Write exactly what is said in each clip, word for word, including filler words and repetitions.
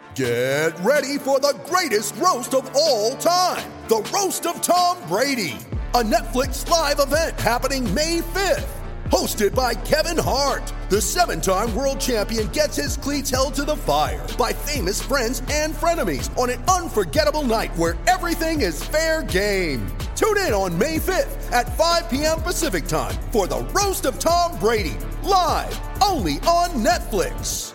Get ready for the greatest roast of all time, the Roast of Tom Brady, a Netflix live event happening May fifth. Hosted by Kevin Hart, the seven-time world champion gets his cleats held to the fire by famous friends and frenemies on an unforgettable night where everything is fair game. Tune in on May fifth at five p.m. Pacific time for the Roast of Tom Brady, live only on Netflix.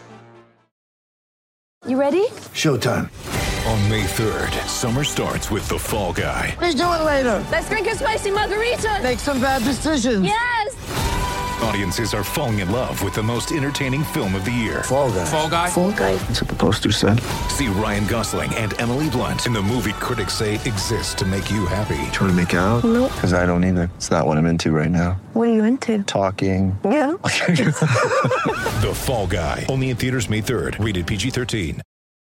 You ready? Showtime. On May third, summer starts with The Fall Guy. Let's do it later. Let's drink a spicy margarita. Make some bad decisions. Yes! Audiences are falling in love with the most entertaining film of the year. Fall Guy. Fall Guy? Fall guy. That's what the poster said. See Ryan Gosling and Emily Blunt in the movie critics say exists to make you happy. Trying to make it out? Nope. Because I don't either. It's not what I'm into right now. What are you into? Talking. Yeah. The Fall Guy. Only in theaters May third. Rated P G thirteen.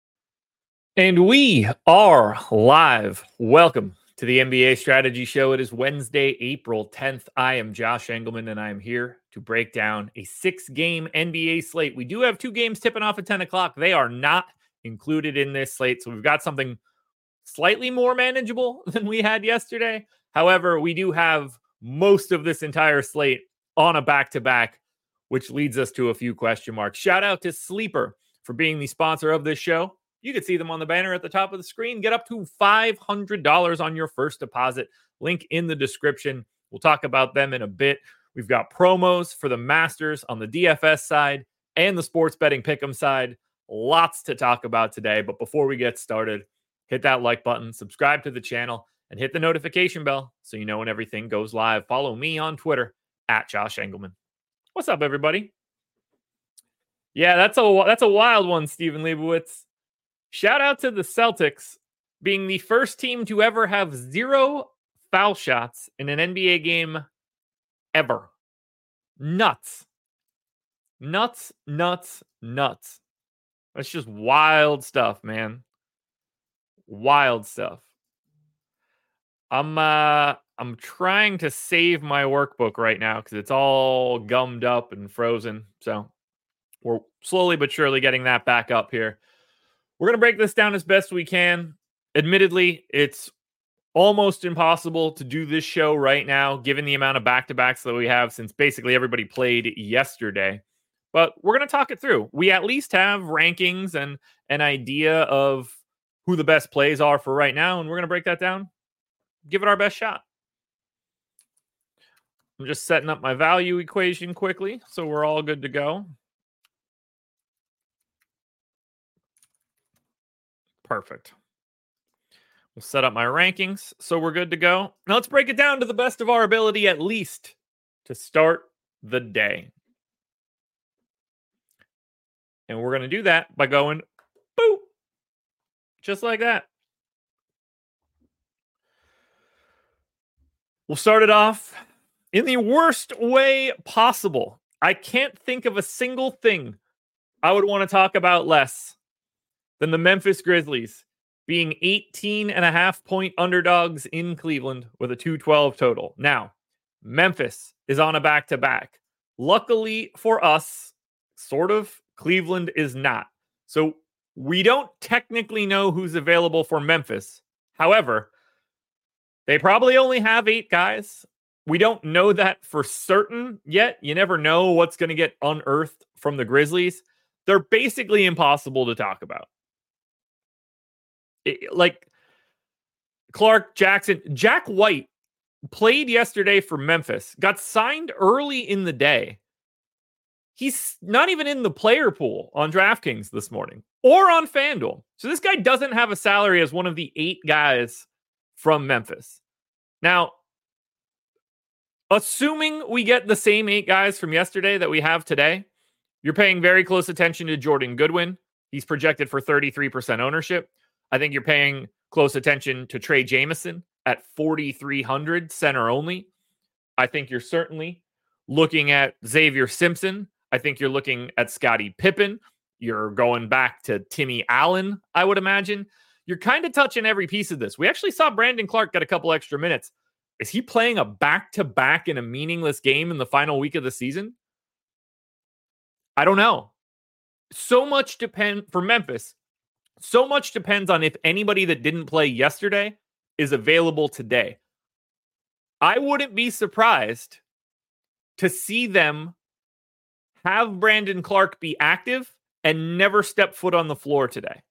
And we are live. Welcome to the N B A Strategy Show. It is Wednesday, April tenth. I am Josh Engelman, and I am here to break down a six-game N B A slate. We do have two games tipping off at ten o'clock. They are not included in this slate, so we've got something slightly more manageable than we had yesterday. However, we do have most of this entire slate on a back-to-back, which leads us to a few question marks. Shout out to Sleeper for being the sponsor of this show. You can see them on the banner at the top of the screen. Get up to five hundred dollars on your first deposit. Link in the description. We'll talk about them in a bit. We've got promos for the Masters on the D F S side and the sports betting pick'em side. Lots to talk about today. But before we get started, hit that like button, subscribe to the channel, and hit the notification bell so you know when everything goes live. Follow me on Twitter at Josh Engelman. What's up, everybody? Yeah, that's a that's a wild one, Stephen Leibowitz. Shout out to the Celtics being the first team to ever have zero foul shots in an N B A game ever. Nuts. Nuts, nuts, nuts. That's just wild stuff, man. Wild stuff. I'm uh I'm trying to save my workbook right now because it's all gummed up and frozen. So we're slowly but surely getting that back up here. We're going to break this down as best we can. Admittedly, it's almost impossible to do this show right now, given the amount of back-to-backs that we have since basically everybody played yesterday. But we're going to talk it through. We at least have rankings and an idea of who the best plays are for right now, and we're going to break that down, give it our best shot. I'm just setting up my value equation quickly, so we're all good to go. Perfect. We'll set up my rankings so we're good to go. Now let's break it down to the best of our ability, at least to start the day. And we're going to do that by going boop, just like that. We'll start it off in the worst way possible. I can't think of a single thing I would want to talk about less than the Memphis Grizzlies being eighteen and a half point underdogs in Cleveland with a two twelve total. Now, Memphis is on a back-to-back. Luckily for us, sort of, Cleveland is not. So we don't technically know who's available for Memphis. However, they probably only have eight guys. We don't know that for certain yet. You never know what's going to get unearthed from the Grizzlies. They're basically impossible to talk about. It, like Clark Jackson, Jack White played yesterday for Memphis, got signed early in the day. He's not even in the player pool on DraftKings this morning or on FanDuel. So this guy doesn't have a salary as one of the eight guys from Memphis. Now, assuming we get the same eight guys from yesterday that we have today, you're paying very close attention to Jordan Goodwin. He's projected for thirty-three percent ownership. I think you're paying close attention to Trey Jamison at forty-three hundred, center only. I think you're certainly looking at Xavier Simpson. I think you're looking at Scottie Pippen. You're going back to Timmy Allen, I would imagine. You're kind of touching every piece of this. We actually saw Brandon Clark get a couple extra minutes. Is he playing a back-to-back in a meaningless game in the final week of the season? I don't know. So much depend for Memphis. So much depends on if anybody that didn't play yesterday is available today. I wouldn't be surprised to see them have Brandon Clarke be active and never step foot on the floor today.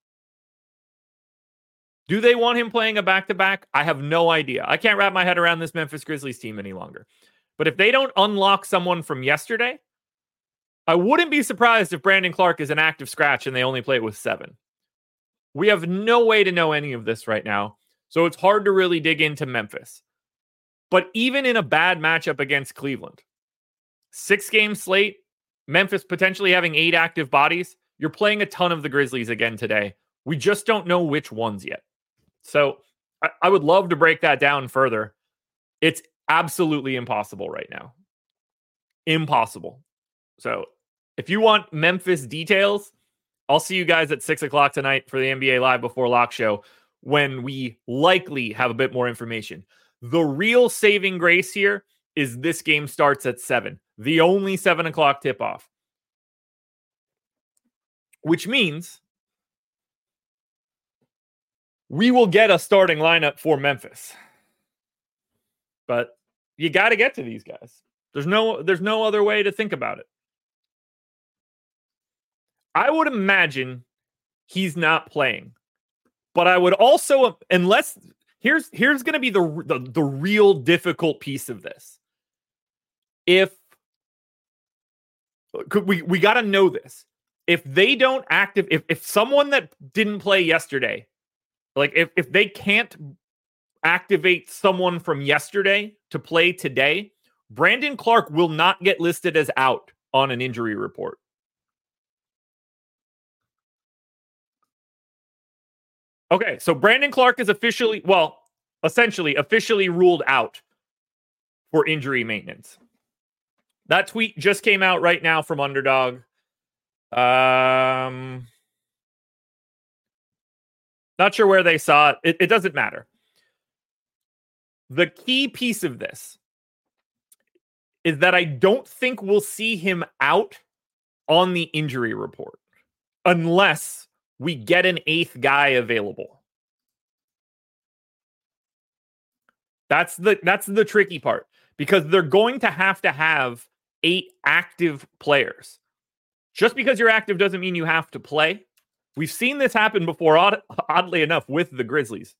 Do they want him playing a back-to-back? I have no idea. I can't wrap my head around this Memphis Grizzlies team any longer. But if they don't unlock someone from yesterday, I wouldn't be surprised if Brandon Clarke is an active scratch and they only play with seven. We have no way to know any of this right now, so it's hard to really dig into Memphis. But even in a bad matchup against Cleveland, six-game slate, Memphis potentially having eight active bodies, you're playing a ton of the Grizzlies again today. We just don't know which ones yet. So I, I would love to break that down further. It's absolutely impossible right now. Impossible. So if you want Memphis details, I'll see you guys at six o'clock tonight for the N B A Live Before Lock show when we likely have a bit more information. The real saving grace here is this game starts at seven. The only seven o'clock tip-off. Which means we will get a starting lineup for Memphis. But you got to get to these guys. There's no, there's no other way to think about it. I would imagine he's not playing. But I would also, unless, here's here's going to be the, the, the real difficult piece of this. If, we, we got to know this. If they don't active, if, if someone that didn't play yesterday, like if, if they can't activate someone from yesterday to play today, Brandon Clarke will not get listed as out on an injury report. Okay, so Brandon Clarke is officially, well, essentially officially ruled out for injury maintenance. That tweet just came out right now from Underdog. Um, not sure where they saw it. It, it doesn't matter. The key piece of this is that I don't think we'll see him out on the injury report unless we get an eighth guy available. That's the that's the tricky part, because they're going to have to have eight active players. Just because you're active doesn't mean you have to play. We've seen this happen before, odd, oddly enough, with the Grizzlies.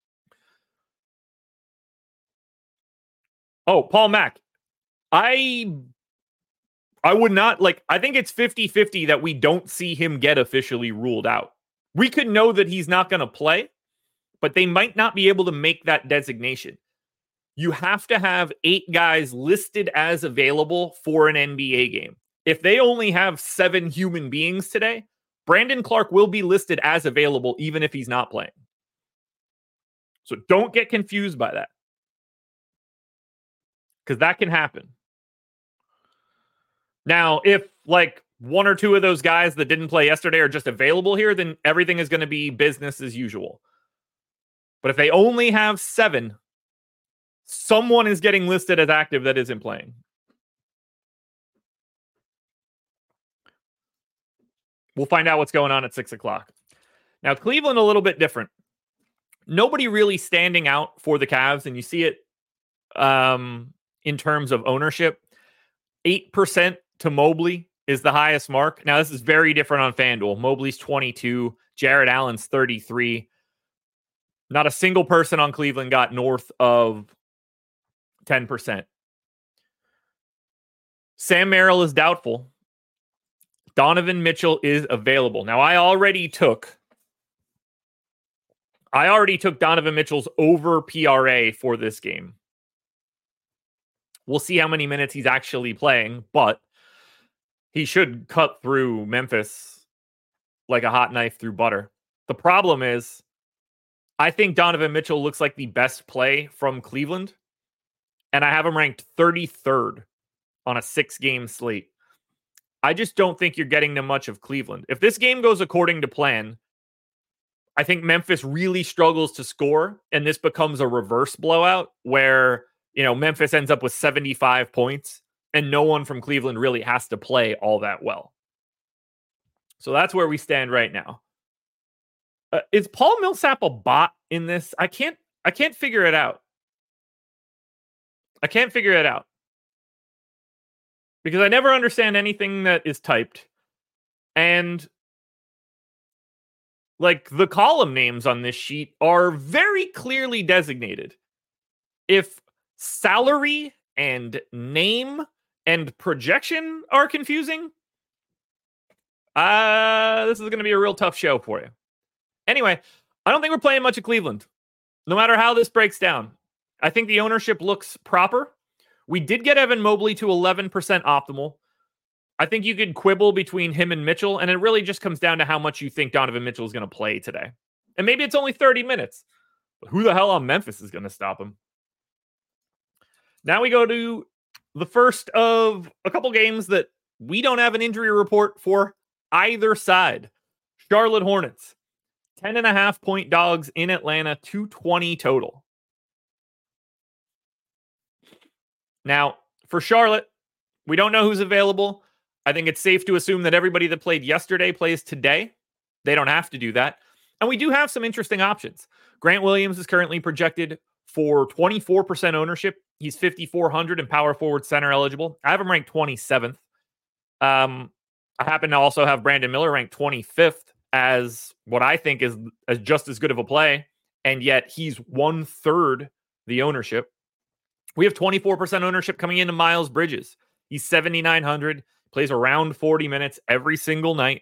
Oh, Paul Mack. I I would not, like, I think it's fifty-fifty that we don't see him get officially ruled out. We could know that he's not going to play, but they might not be able to make that designation. You have to have eight guys listed as available for an N B A game. If they only have seven human beings today, Brandon Clarke will be listed as available even if he's not playing. So don't get confused by that, because that can happen. Now, if like one or two of those guys that didn't play yesterday are just available here, then everything is going to be business as usual. But if they only have seven, someone is getting listed as active that isn't playing. We'll find out what's going on at six o'clock. Now, Cleveland, a little bit different. Nobody really standing out for the Cavs, and you see it um, in terms of ownership. eight percent to Mobley is the highest mark. Now, this is very different on FanDuel. Mobley's twenty-two, Jared Allen's thirty-three. Not a single person on Cleveland got north of ten percent. Sam Merrill is doubtful. Donovan Mitchell is available. Now, I already took I already took Donovan Mitchell's over P R A for this game. We'll see how many minutes he's actually playing, but he should cut through Memphis like a hot knife through butter. The problem is, I think Donovan Mitchell looks like the best play from Cleveland, and I have him ranked thirty-third on a six-game slate. I just don't think you're getting to much of Cleveland. If this game goes according to plan, I think Memphis really struggles to score, and this becomes a reverse blowout where, you know, Memphis ends up with seventy-five points, and no one from Cleveland really has to play all that well. So that's where we stand right now. Uh, is Paul Millsap a bot in this? I can't. I can't figure it out. I can't figure it out because I never understand anything that is typed, and like the column names on this sheet are very clearly designated. If salary and name and projection are confusing, uh, this is going to be a real tough show for you. Anyway, I don't think we're playing much of Cleveland, no matter how this breaks down. I think the ownership looks proper. We did get Evan Mobley to eleven percent optimal. I think you could quibble between him and Mitchell, and it really just comes down to how much you think Donovan Mitchell is going to play today. And maybe it's only thirty minutes. But who the hell on Memphis is going to stop him? Now we go to the first of a couple games that we don't have an injury report for either side. Charlotte Hornets, ten and a half point dogs in Atlanta, two twenty total. Now, for Charlotte, we don't know who's available. I think it's safe to assume that everybody that played yesterday plays today. They don't have to do that. And we do have some interesting options. Grant Williams is currently projected for twenty-four percent ownership. He's fifty-four hundred and power forward center eligible. I have him ranked twenty-seventh. Um, I happen to also have Brandon Miller ranked twenty-fifth as what I think is, is just as good of a play. And yet he's one third the ownership. We have twenty-four percent ownership coming into Miles Bridges. He's seventy-nine hundred, plays around forty minutes every single night.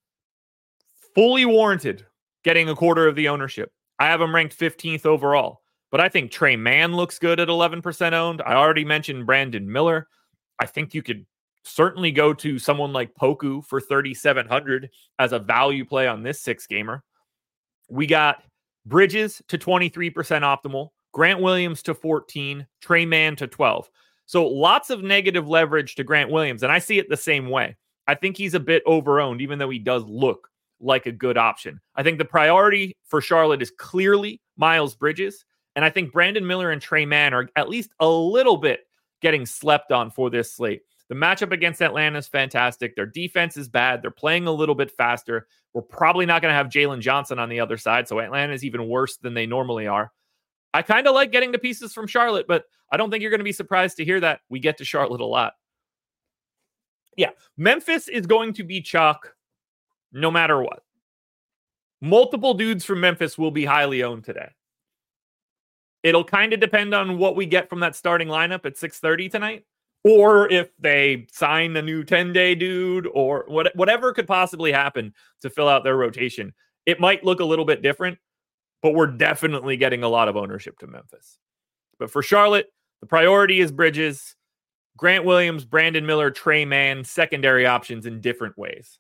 Fully warranted getting a quarter of the ownership. I have him ranked fifteenth overall. But I think Trey Mann looks good at eleven percent owned. I already mentioned Brandon Miller. I think you could certainly go to someone like Poku for thirty-seven hundred as a value play on this six gamer. We got Bridges to twenty-three percent optimal, Grant Williams to fourteen, Trey Mann to twelve. So lots of negative leverage to Grant Williams, and I see it the same way. I think he's a bit over-owned, even though he does look like a good option. I think the priority for Charlotte is clearly Miles Bridges. And I think Brandon Miller and Trey Mann are at least a little bit getting slept on for this slate. The matchup against Atlanta is fantastic. Their defense is bad. They're playing a little bit faster. We're probably not going to have Jalen Johnson on the other side, so Atlanta is even worse than they normally are. I kind of like getting the pieces from Charlotte, but I don't think you're going to be surprised to hear that we get to Charlotte a lot. Yeah, Memphis is going to be chalk no matter what. Multiple dudes from Memphis will be highly owned today. It'll kind of depend on what we get from that starting lineup at six thirty tonight, or if they sign a new ten-day dude, or what, whatever could possibly happen to fill out their rotation. It might look a little bit different, but we're definitely getting a lot of ownership to Memphis. But for Charlotte, the priority is Bridges, Grant Williams, Brandon Miller, Trey Mann, secondary options in different ways.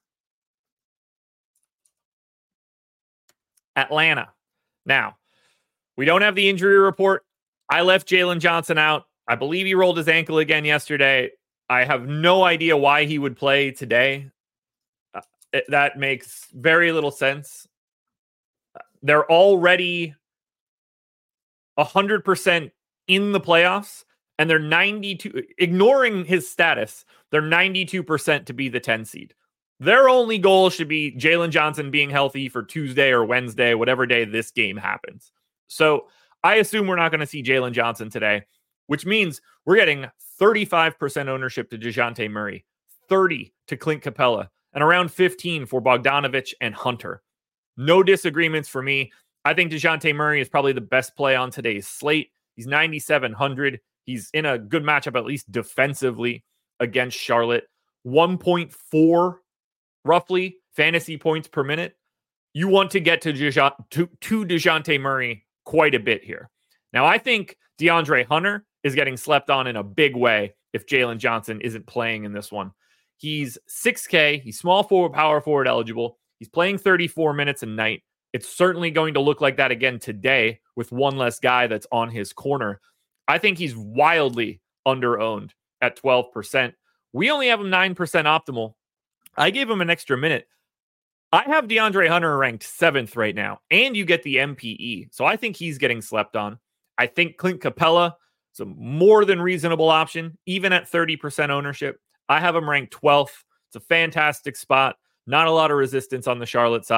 Atlanta. Now, we don't have the injury report. I left Jalen Johnson out. I believe he rolled his ankle again yesterday. I have no idea why he would play today. Uh, it, that makes very little sense. They're already one hundred percent in the playoffs, and they're ninety-two, ignoring his status, they're ninety-two percent to be the ten seed. Their only goal should be Jalen Johnson being healthy for Tuesday or Wednesday, whatever day this game happens. So I assume we're not going to see Jalen Johnson today, which means we're getting thirty-five percent ownership to DeJounte Murray, thirty to Clint Capella, and around fifteen for Bogdanovich and Hunter. No disagreements for me. I think DeJounte Murray is probably the best play on today's slate. He's ninety-seven hundred. He's in a good matchup, at least defensively, against Charlotte. one point four, roughly, fantasy points per minute. You want to get to, Deja- to, to DeJounte Murray quite a bit here. Now, I think DeAndre Hunter is getting slept on in a big way if Jalen Johnson isn't playing in this one. He's six K. He's small forward, power forward eligible. He's playing thirty-four minutes a night. It's certainly going to look like that again today with one less guy that's on his corner. I think he's wildly underowned at twelve percent. We only have him nine percent optimal. I gave him an extra minute. I have DeAndre Hunter ranked seventh right now, and you get the M P E. So I think he's getting slept on. I think Clint Capella is a more than reasonable option, even at thirty percent ownership. I have him ranked twelfth. It's a fantastic spot. Not a lot of resistance on the Charlotte side.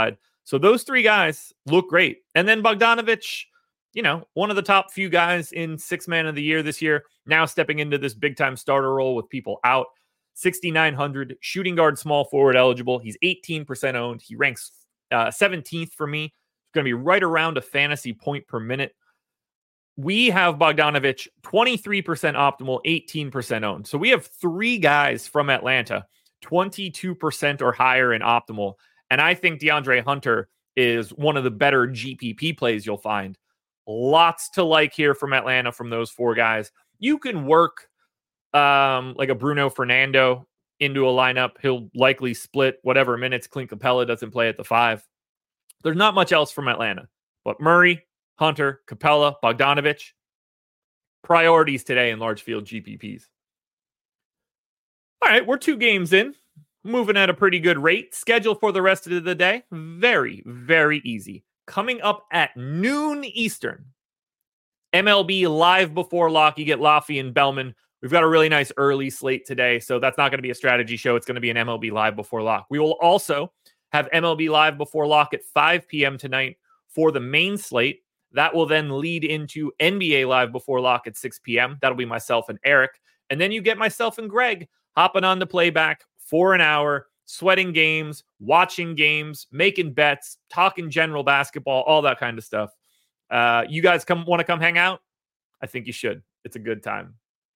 So those three guys look great. And then Bogdanovich, you know, one of the top few guys in six man of the year this year, now stepping into this big time starter role with people out. sixty-nine hundred, shooting guard, small forward eligible. He's eighteen percent owned. He ranks uh, seventeenth for me. It's going to be right around a fantasy point per minute. We have Bogdanovich twenty-three percent optimal, eighteen percent owned. So we have three guys from Atlanta, twenty-two percent or higher in optimal. And I think DeAndre Hunter is one of the better G P P plays you'll find. Lots to like here from Atlanta from those four guys. You can work um, like a Bruno Fernando into a lineup. He'll likely split whatever minutes Clint Capella doesn't play at the five. There's not much else from Atlanta. But Murray, Hunter, Capella, Bogdanovich, priorities today in large field G P Ps. All right, we're two games in. Moving at a pretty good rate. Schedule for the rest of the day, very, very easy. Coming up at noon Eastern, M L B live before lock. You get Laffy and Bellman. We've got a really nice early slate today, so that's not going to be a strategy show. It's going to be an M L B live before lock. We will also have M L B live before lock at five p.m. tonight for the main slate. That will then lead into N B A live before lock at six p.m. That'll be myself and Eric. And then you get myself and Greg hopping on the playback for an hour, sweating games, watching games, making bets, talking general basketball, all that kind of stuff. Uh, you guys come want to come hang out? I think you should. It's a good time.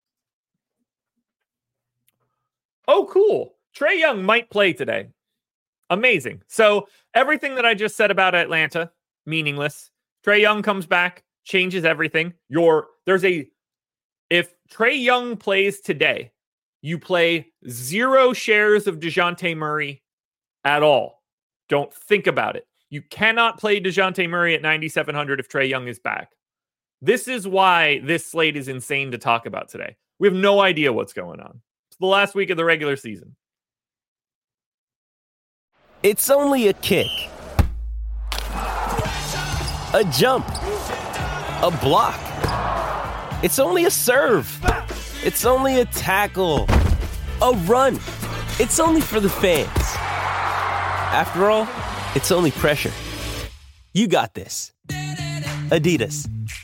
Oh, cool. Trae Young might play today. Amazing. So everything that I just said about Atlanta, meaningless. Trae Young comes back, changes everything. Your there's a if Trae Young plays today, you play zero shares of DeJounte Murray at all. Don't think about it. You cannot play DeJounte Murray at ninety-seven hundred if Trae Young is back. This is why this slate is insane to talk about today. We have no idea what's going on. It's the last week of the regular season. It's only a kick, a jump, a block. It's only a serve. It's only a tackle, a run. It's only for the fans. After all, it's only pressure. You got this. Adidas.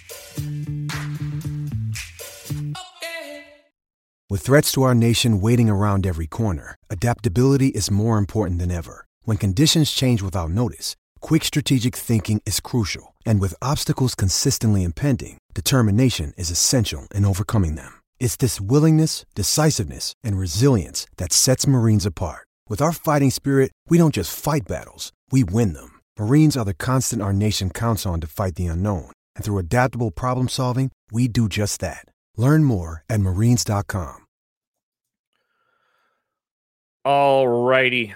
With threats to our nation waiting around every corner, adaptability is more important than ever. When conditions change without notice, quick strategic thinking is crucial. And with obstacles consistently impending, determination is essential in overcoming them. It's this willingness, decisiveness, and resilience that sets Marines apart. With our fighting spirit, we don't just fight battles, we win them. Marines are the constant our nation counts on to fight the unknown. And through adaptable problem solving, we do just that. Learn more at marines dot com. All righty.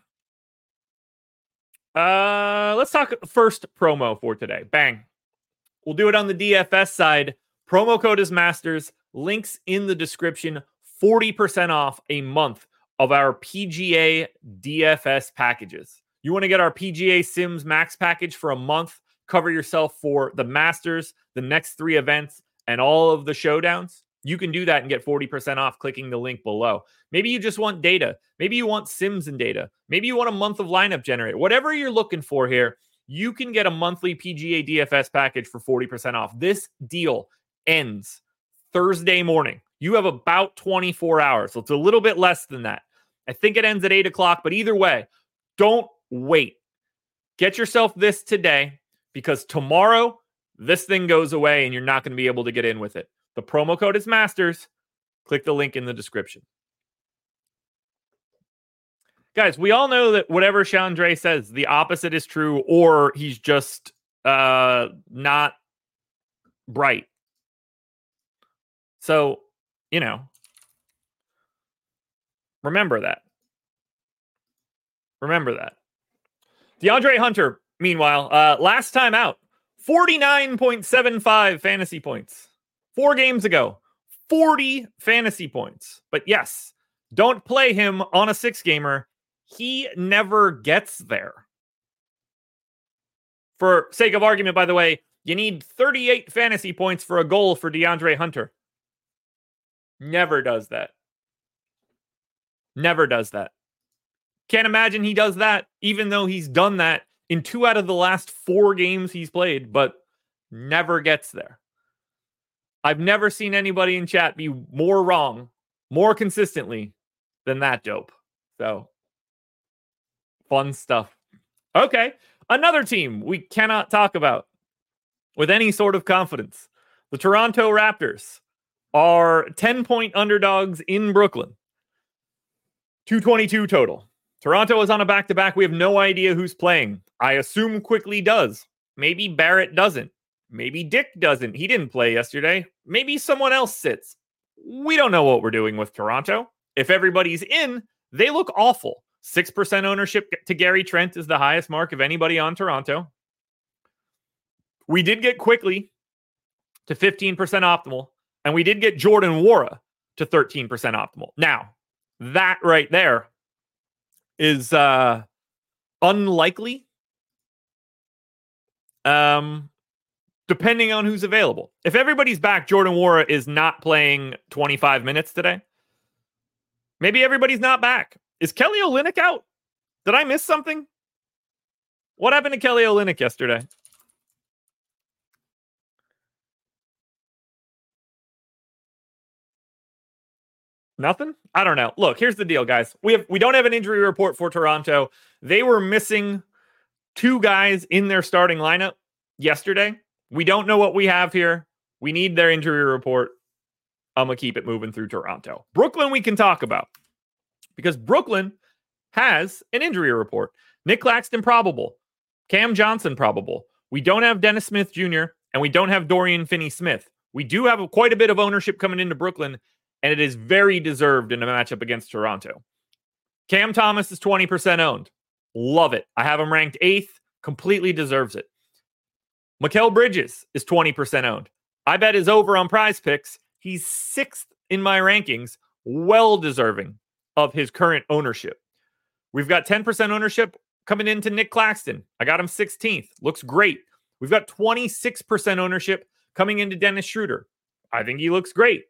Uh, let's talk first promo for today. Bang. We'll do it on the D F S side. Promo code is Masters. Links in the description. forty percent off a month of our P G A D F S packages. You want to get our P G A Sims Max package for a month, cover yourself for the Masters, the next three events, and all of the showdowns? You can do that and get forty percent off clicking the link below. Maybe you just want data. Maybe you want Sims and data. Maybe you want a month of lineup generator. Whatever you're looking for here, you can get a monthly P G A D F S package for forty percent off. This deal ends Thursday morning. You have about twenty-four hours. So it's a little bit less than that. I think it ends at eight o'clock, but either way, don't wait. Get yourself this today because tomorrow this thing goes away and you're not going to be able to get in with it. The promo code is Masters. Click the link in the description. Guys, we all know that whatever Chandre says, the opposite is true, or he's just uh, not bright. So, you know, remember that. Remember that. DeAndre Hunter, meanwhile, uh, last time out, forty-nine point seven five fantasy points. Four games ago, forty fantasy points. But yes, don't play him on a six-gamer. He never gets there. For sake of argument, by the way, you need thirty-eight fantasy points for a goal for DeAndre Hunter. Never does that. Never does that. Can't imagine he does that, even though he's done that in two out of the last four games he's played, but never gets there. I've never seen anybody in chat be more wrong, more consistently than that dope. So, fun stuff. Okay, another team we cannot talk about with any sort of confidence. The Toronto Raptors are ten-point underdogs in Brooklyn. two twenty-two total. Toronto is on a back-to-back. We have no idea who's playing. I assume Quickly does. Maybe Barrett doesn't. Maybe Dick doesn't. He didn't play yesterday. Maybe someone else sits. We don't know what we're doing with Toronto. If everybody's in, they look awful. six percent ownership to Gary Trent is the highest mark of anybody on Toronto. We did get Quickly to fifteen percent optimal, and we did get Jordan Nwora to thirteen percent optimal. Now, that right there is uh, unlikely, um, depending on who's available. If everybody's back, Jordan Nwora is not playing twenty-five minutes today. Maybe everybody's not back. Is Kelly Olynyk out? Did I miss something? What happened to Kelly Olynyk yesterday? Nothing? I don't know. Look, here's the deal, guys. We have we don't have an injury report for Toronto. They were missing two guys in their starting lineup yesterday. We don't know what we have here. We need their injury report. I'm going to keep it moving through Toronto. Brooklyn we can talk about because Brooklyn has an injury report. Nick Claxton probable. Cam Johnson probable. We don't have Dennis Smith Junior and we don't have Dorian Finney-Smith. We do have a, quite a bit of ownership coming into Brooklyn, and it is very deserved in a matchup against Toronto. Cam Thomas is twenty percent owned. Love it. I have him ranked eighth. Completely deserves it. Mikal Bridges is twenty percent owned. I bet is over on Prize Picks. He's sixth in my rankings. Well deserving of his current ownership. We've got ten percent ownership coming into Nick Claxton. I got him sixteenth. Looks great. We've got twenty-six percent ownership coming into Dennis Schroeder. I think he looks great.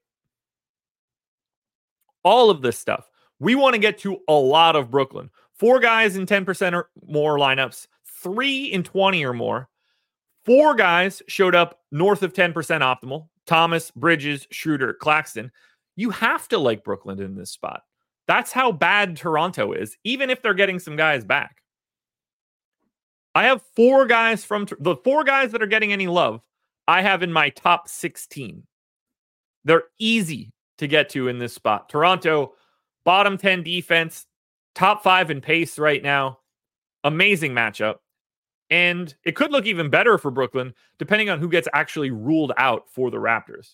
All of this stuff. We want to get to a lot of Brooklyn. Four guys in ten percent or more lineups. Three in twenty or more. Four guys showed up north of ten percent optimal. Thomas, Bridges, Schroeder, Claxton. You have to like Brooklyn in this spot. That's how bad Toronto is, even if they're getting some guys back. I have four guys from the four guys that are getting any love. I have in my top sixteen. They're easy to get to in this spot. Toronto, bottom ten defense, top five in pace right now. Amazing matchup. And it could look even better for Brooklyn, depending on who gets actually ruled out for the Raptors.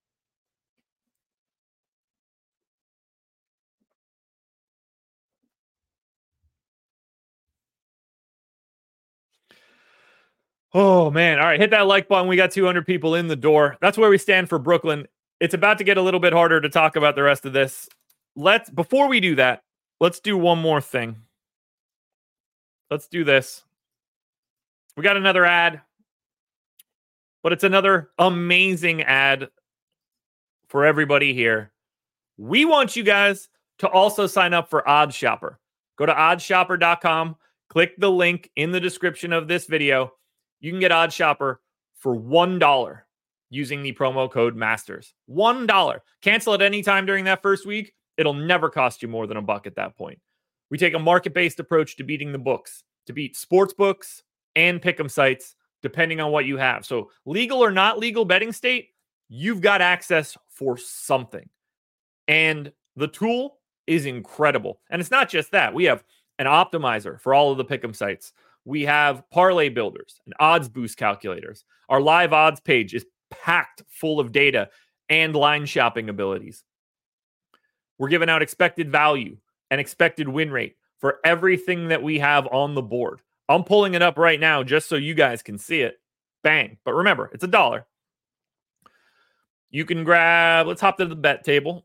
Oh, man. All right, hit that like button. We got two hundred people in the door. That's where we stand for Brooklyn. It's about to get a little bit harder to talk about the rest of this. Let's, before we do that, let's do one more thing. Let's do this. We got another ad, but it's another amazing ad for everybody here. We want you guys to also sign up for OddsShopper. Go to odds shopper dot com, click the link in the description of this video. You can get OddsShopper for one dollar using the promo code MASTERS. one dollar. Cancel at any time during that first week. It'll never cost you more than a buck at that point. We take a market-based approach to beating the books, to beat sports books and pick'em sites, depending on what you have. So legal or not legal betting state, you've got access for something. And the tool is incredible. And it's not just that. We have an optimizer for all of the pick'em sites. We have parlay builders and odds boost calculators. Our live odds page is packed full of data and line shopping abilities. We're giving out expected value and expected win rate for everything that we have on the board. I'm pulling it up right now just so you guys can see it. Bang. But remember, it's a dollar. You can grab, let's hop to the bet table.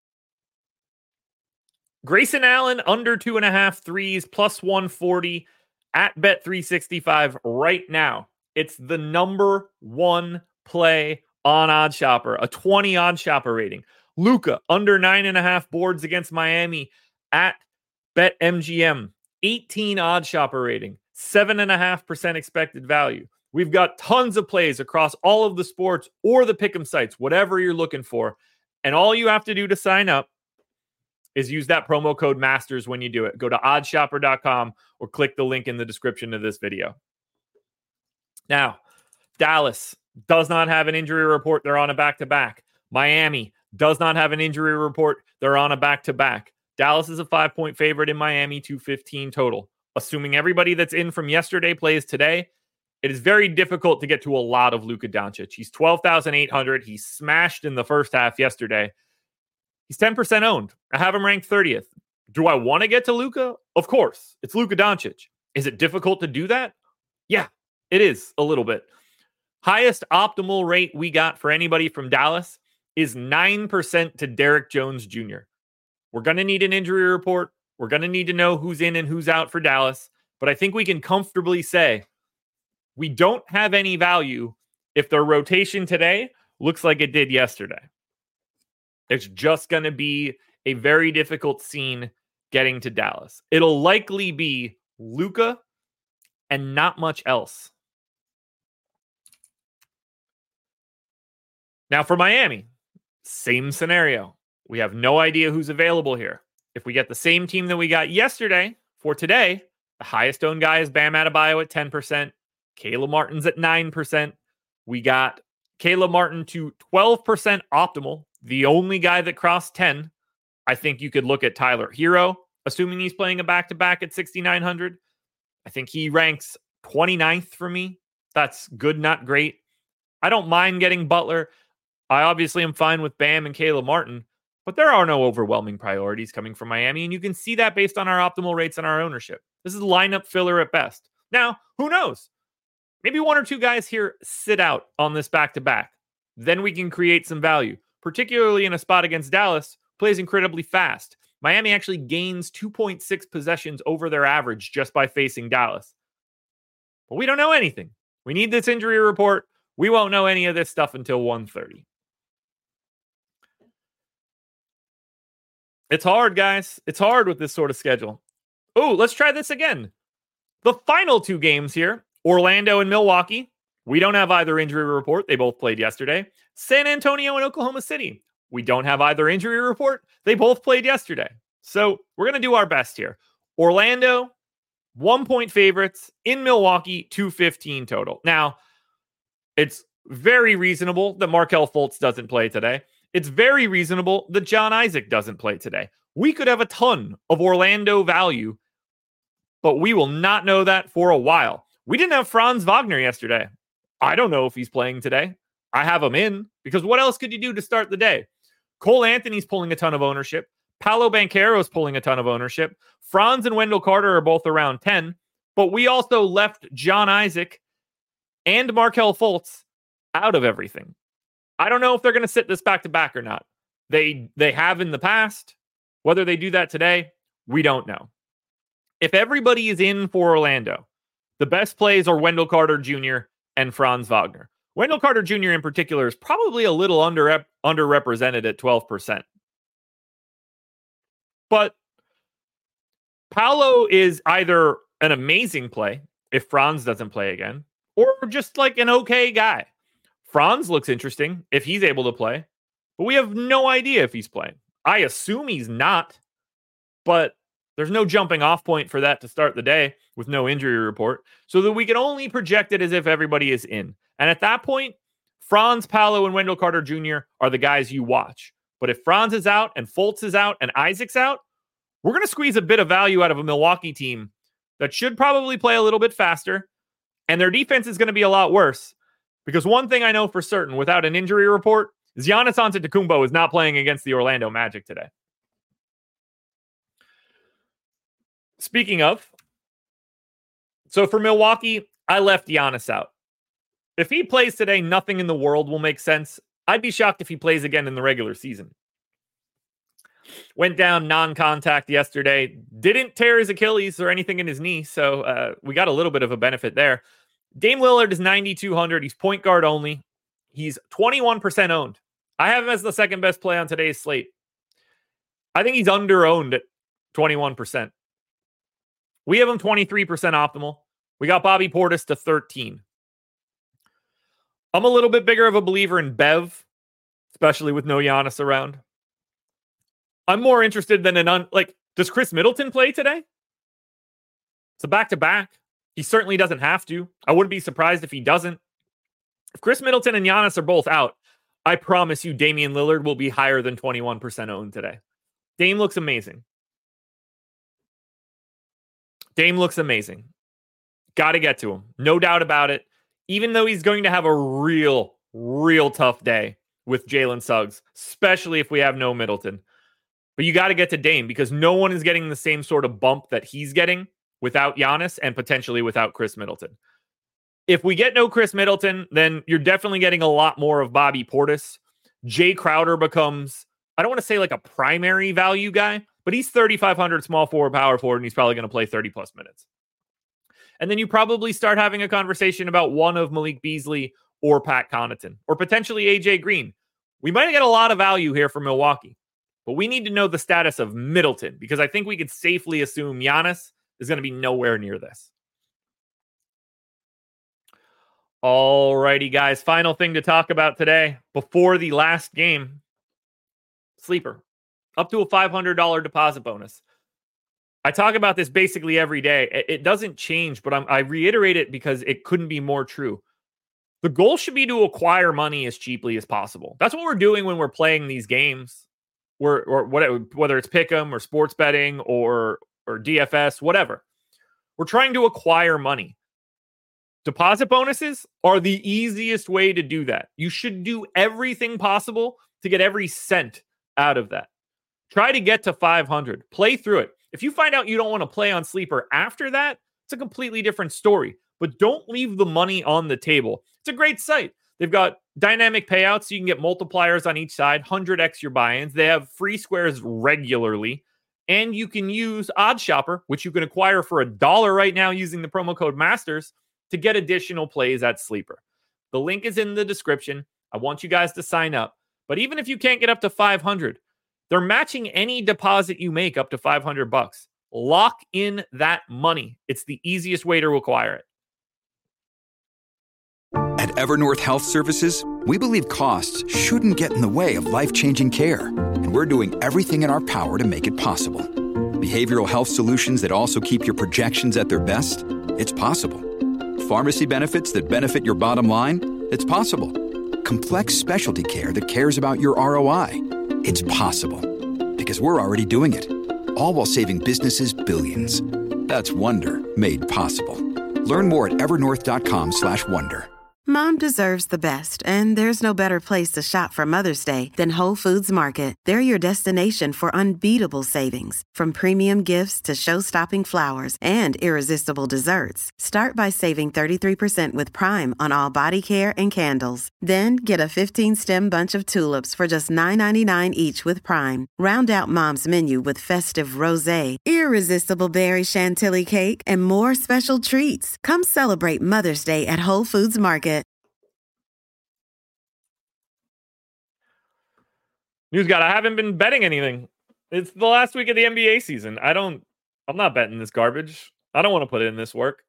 Grayson Allen under two and a half threes plus one forty at Bet three sixty-five right now. It's the number one play on OddsShopper, a twenty OddsShopper rating. Luka under nine and a half boards against Miami at BetMGM, eighteen OddsShopper rating. seven point five percent expected value. We've got tons of plays across all of the sports or the pick'em sites, whatever you're looking for. And all you have to do to sign up is use that promo code MASTERS when you do it. Go to odds shopper dot com or click the link in the description of this video. Now, Dallas does not have an injury report. They're on a back-to-back. Miami does not have an injury report. They're on a back-to-back. Dallas is a five-point favorite in Miami, two fifteen total. Assuming everybody that's in from yesterday plays today, it is very difficult to get to a lot of Luka Doncic. He's twelve thousand eight hundred. He smashed in the first half yesterday. He's ten percent owned. I have him ranked thirtieth. Do I want to get to Luka? Of course. It's Luka Doncic. Is it difficult to do that? Yeah, it is a little bit. Highest optimal rate we got for anybody from Dallas is nine percent to Derrick Jones Junior We're going to need an injury report. We're going to need to know who's in and who's out for Dallas. But I think we can comfortably say we don't have any value if their rotation today looks like it did yesterday. It's just going to be a very difficult scene getting to Dallas. It'll likely be Luka and not much else. Now for Miami, same scenario. We have no idea who's available here. If we get the same team that we got yesterday for today, the highest owned guy is Bam Adebayo at ten percent. Caleb Martin's at nine percent. We got Caleb Martin to twelve percent optimal. The only guy that crossed ten. I think you could look at Tyler Hero, assuming he's playing a back-to-back at sixty-nine hundred. I think he ranks twenty-ninth for me. That's good, not great. I don't mind getting Butler. I obviously am fine with Bam and Caleb Martin, but there are no overwhelming priorities coming from Miami, and you can see that based on our optimal rates and our ownership. This is lineup filler at best. Now, who knows? Maybe one or two guys here sit out on this back-to-back. Then we can create some value, particularly in a spot against Dallas, plays incredibly fast. Miami actually gains two point six possessions over their average just by facing Dallas. But we don't know anything. We need this injury report. We won't know any of this stuff until one thirty. It's hard, guys. It's hard with this sort of schedule. Oh, let's try this again. The final two games here, Orlando and Milwaukee. We don't have either injury report. They both played yesterday. San Antonio and Oklahoma City. We don't have either injury report. They both played yesterday. So we're going to do our best here. Orlando, one-point favorites. In Milwaukee, two fifteen total. Now, it's very reasonable that Markelle Fultz doesn't play today. It's very reasonable that John Isaac doesn't play today. We could have a ton of Orlando value, but we will not know that for a while. We didn't have Franz Wagner yesterday. I don't know if he's playing today. I have him in because what else could you do to start the day? Cole Anthony's pulling a ton of ownership. Paolo Banchero's pulling a ton of ownership. Franz and Wendell Carter are both around ten, but we also left John Isaac and Markelle Fultz out of everything. I don't know if they're going to sit this back-to-back or not. They they have in the past. Whether they do that today, we don't know. If everybody is in for Orlando, the best plays are Wendell Carter Junior and Franz Wagner. Wendell Carter Junior in particular is probably a little under underrepresented at twelve percent. But Paolo is either an amazing play if Franz doesn't play again, or just like an okay guy. Franz looks interesting if he's able to play, but we have no idea if he's playing. I assume he's not, but there's no jumping off point for that to start the day with no injury report, so that we can only project it as if everybody is in. And at that point, Franz, Paolo, and Wendell Carter Junior are the guys you watch. But if Franz is out and Fultz is out and Isaac's out, we're going to squeeze a bit of value out of a Milwaukee team that should probably play a little bit faster, and their defense is going to be a lot worse. Because one thing I know for certain, without an injury report, is Giannis Antetokounmpo is not playing against the Orlando Magic today. Speaking of, so for Milwaukee, I left Giannis out. If he plays today, nothing in the world will make sense. I'd be shocked if he plays again in the regular season. Went down non-contact yesterday. Didn't tear his Achilles or anything in his knee, so uh, we got a little bit of a benefit there. Dame Lillard is ninety-two hundred. He's point guard only. He's twenty-one percent owned. I have him as the second best play on today's slate. I think he's under-owned at twenty-one percent. We have him twenty-three percent optimal. We got Bobby Portis to thirteen. I'm a little bit bigger of a believer in Bev, especially with no Giannis around. I'm more interested than an un... Like, does Chris Middleton play today? It's a back-to-back. He certainly doesn't have to. I wouldn't be surprised if he doesn't. If Chris Middleton and Giannis are both out, I promise you Damian Lillard will be higher than twenty-one percent owned today. Dame looks amazing. Dame looks amazing. Got to get to him. No doubt about it. Even though he's going to have a real, real tough day with Jalen Suggs, especially if we have no Middleton. But you got to get to Dame because no one is getting the same sort of bump that he's getting without Giannis and potentially without Chris Middleton. If we get no Chris Middleton, then you're definitely getting a lot more of Bobby Portis. Jay Crowder becomes, I don't want to say like a primary value guy, but he's thirty-five hundred small forward, power forward, and he's probably going to play thirty plus minutes. And then you probably start having a conversation about one of Malik Beasley or Pat Connaughton or potentially A J Green. We might get a lot of value here from Milwaukee, but we need to know the status of Middleton because I think we could safely assume Giannis is going to be nowhere near this. All righty, guys. Final thing to talk about today before the last game. Sleeper. Up to a five hundred dollars deposit bonus. I talk about this basically every day. It doesn't change, but I'm, I reiterate it because it couldn't be more true. The goal should be to acquire money as cheaply as possible. That's what we're doing when we're playing these games. We're, or whatever, whether it's Pick'em or sports betting or, or D F S, whatever. We're trying to acquire money. Deposit bonuses are the easiest way to do that. You should do everything possible to get every cent out of that. Try to get to five hundred. Play through it. If you find out you don't want to play on Sleeper after that, it's a completely different story. But don't leave the money on the table. It's a great site. They've got dynamic payouts, so you can get multipliers on each side, one hundred x your buy-ins. They have free squares regularly. And you can use OddsShopper, which you can acquire for a dollar right now using the promo code MASTERS to get additional plays at Sleeper. The link is in the description. I want you guys to sign up. But even if you can't get up to five hundred, they're matching any deposit you make up to five hundred bucks. Lock in that money. It's the easiest way to acquire it. At Evernorth Health Services, we believe costs shouldn't get in the way of life-changing care, and we're doing everything in our power to make it possible. Behavioral health solutions that also keep your projections at their best? It's possible. Pharmacy benefits that benefit your bottom line? It's possible. Complex specialty care that cares about your R O I? It's possible. Because we're already doing it. All while saving businesses billions. That's Wonder made possible. Learn more at evernorth.com slash wonder. Mom deserves the best, and there's no better place to shop for Mother's Day than Whole Foods Market. They're your destination for unbeatable savings, from premium gifts to show-stopping flowers and irresistible desserts. Start by saving thirty-three percent with Prime on all body care and candles. Then get a fifteen-stem bunch of tulips for just nine ninety-nine each with Prime. Round out Mom's menu with festive rosé, irresistible berry chantilly cake, and more special treats. Come celebrate Mother's Day at Whole Foods Market. News God, I haven't been betting anything. It's the last week of the N B A season. I don't, I'm not betting this garbage. I don't want to put in this work.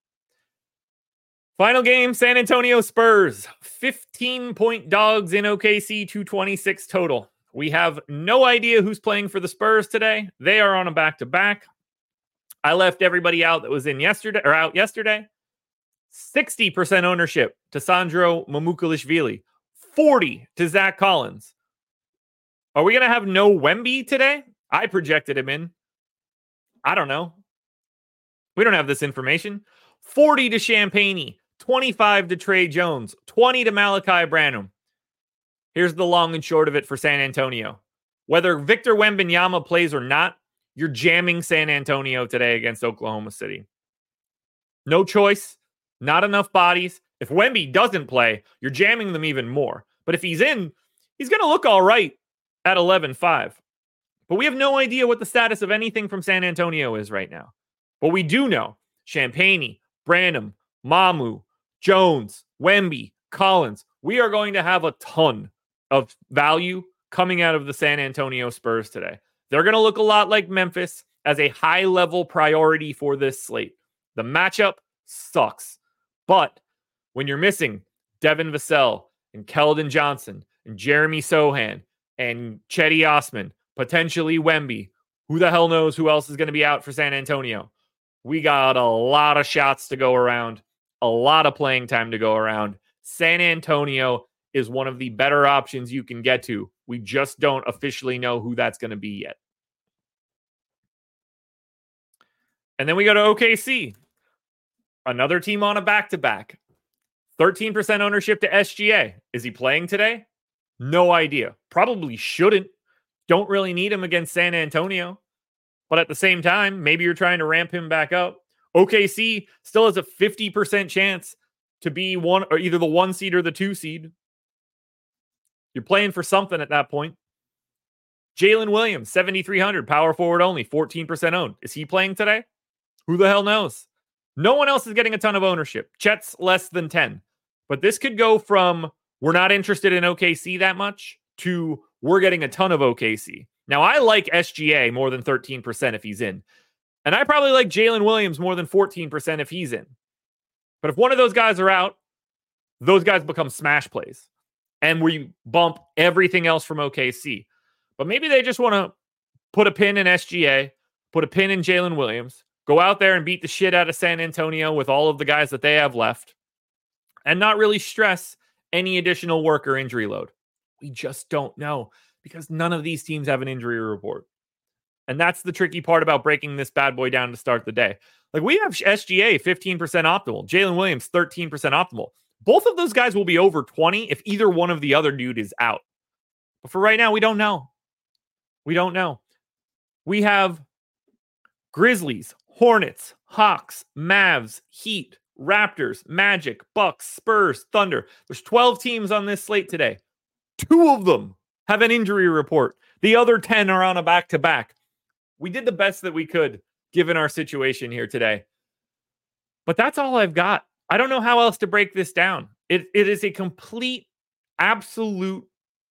Final game, San Antonio Spurs. fifteen point dogs in O K C, two twenty-six total. We have no idea who's playing for the Spurs today. They are on a back-to-back. I left everybody out that was in yesterday or out yesterday. sixty percent ownership to Sandro Mamukelishvili. forty to Zach Collins. Are we going to have no Wemby today? I projected him in. I don't know. We don't have this information. forty to Champagnie. twenty-five to Trey Jones. twenty to Malachi Branham. Here's the long and short of it for San Antonio. Whether Victor Wembanyama plays or not, you're jamming San Antonio today against Oklahoma City. No choice. Not enough bodies. If Wemby doesn't play, you're jamming them even more. But if he's in, he's going to look all right at eleven five. But we have no idea what the status of anything from San Antonio is right now. But we do know Champagnie, Branham, Mamu, Jones, Wemby, Collins. We are going to have a ton of value coming out of the San Antonio Spurs today. They're going to look a lot like Memphis as a high-level priority for this slate. The matchup, sucks. But when you're missing Devin Vassell and Keldon Johnson and Jeremy Sohan and Chetty Osman, potentially Wemby, who the hell knows who else is going to be out for San Antonio? We got a lot of shots to go around, a lot of playing time to go around. San Antonio is one of the better options you can get to. We just don't officially know who that's going to be yet. And then we go to O K C. Another team on a back-to-back. thirteen percent ownership to S G A. Is he playing today? No idea. Probably shouldn't. Don't really need him against San Antonio. But at the same time, maybe you're trying to ramp him back up. O K C still has a fifty percent chance to be one or either the one seed or the two seed. You're playing for something at that point. Jalen Williams, seventy-three hundred, power forward only, fourteen percent owned. Is he playing today? Who the hell knows? No one else is getting a ton of ownership. Chet's less than ten. But this could go from we're not interested in O K C that much to we're getting a ton of O K C. Now, I like S G A more than thirteen percent if he's in. And I probably like Jalen Williams more than fourteen percent if he's in. But if one of those guys are out, those guys become smash plays. And we bump everything else from O K C. But maybe they just want to put a pin in S G A, put a pin in Jalen Williams, go out there and beat the shit out of San Antonio with all of the guys that they have left, and not really stress any additional work or injury load. We just don't know because none of these teams have an injury report. And that's the tricky part about breaking this bad boy down to start the day. Like, we have S G A fifteen percent optimal, Jalen Williams thirteen percent optimal. Both of those guys will be over twenty if either one of the other dude is out. But for right now, we don't know. We don't know. We have Grizzlies, Hornets, Hawks, Mavs, Heat, Raptors, Magic, Bucks, Spurs, Thunder. There's twelve teams on this slate today. Two of them have an injury report. The other ten are on a back-to-back. We did the best that we could given our situation here today. But that's all I've got. I don't know how else to break this down. It It is a complete, absolute,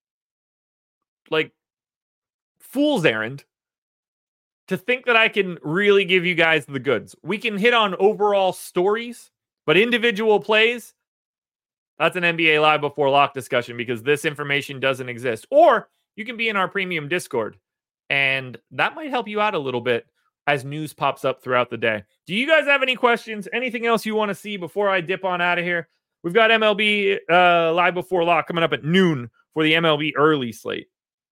like, fool's errand to think that I can really give you guys the goods. We can hit on overall stories, but individual plays, that's an N B A Live Before Lock discussion because this information doesn't exist. Or you can be in our premium Discord, and that might help you out a little bit as news pops up throughout the day. Do you guys have any questions? Anything else you want to see before I dip on out of here? We've got M L B uh, Live Before Lock coming up at noon for the M L B early slate.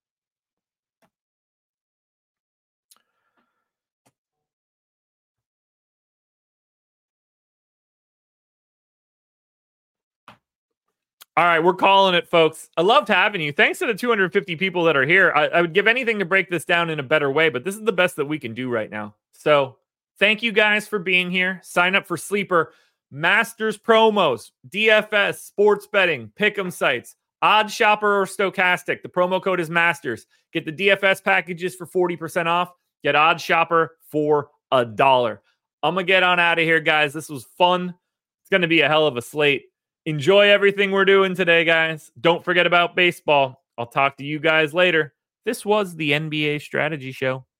All right, we're calling it, folks. I loved having you. Thanks to the two hundred fifty people that are here. I, I would give anything to break this down in a better way, but this is the best that we can do right now. So thank you guys for being here. Sign up for Sleeper, Masters promos, D F S, sports betting, pick'em sites, Odd Shopper or Stochastic. The promo code is Masters. Get the D F S packages for forty percent off. Get Odd Shopper for a dollar. I'm going to get on out of here, guys. This was fun. It's going to be a hell of a slate. Enjoy everything we're doing today, guys. Don't forget about baseball. I'll talk to you guys later. This was the N B A Strategy Show.